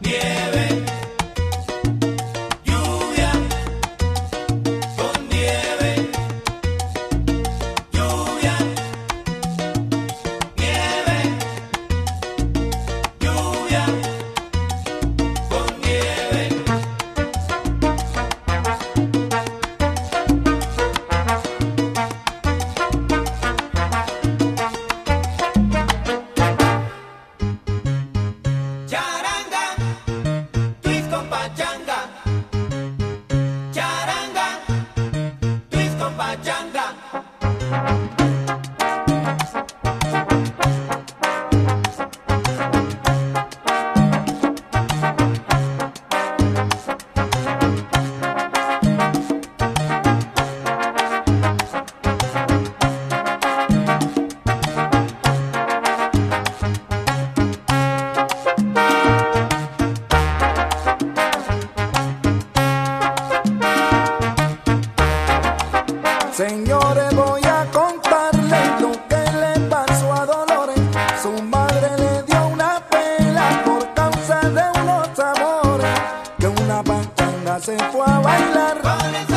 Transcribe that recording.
Señores, voy a contarles lo que le pasó a Dolores. Su madre le dio una pela por causa de unos amores, que una pachanga se fue a bailar.